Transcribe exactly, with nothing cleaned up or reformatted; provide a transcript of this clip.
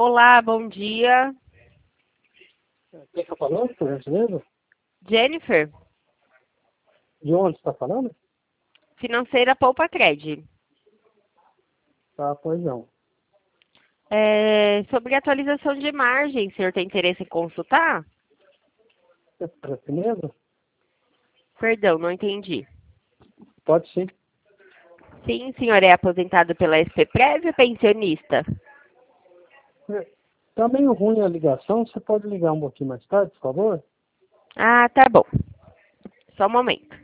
Olá, bom dia. Quem está falando, por gentileza? Jennifer, De onde está falando? financeira Poupa Cred. Tá, pois não. É, sobre atualização de margem, o senhor tem interesse em consultar? É preço mesmo? Perdão, não entendi. Pode sim. Sim, o senhor é aposentado pela S P Prev ou pensionista? Tá meio ruim a ligação, você pode ligar um pouquinho mais tarde, por favor? Ah, tá bom. Só um momento.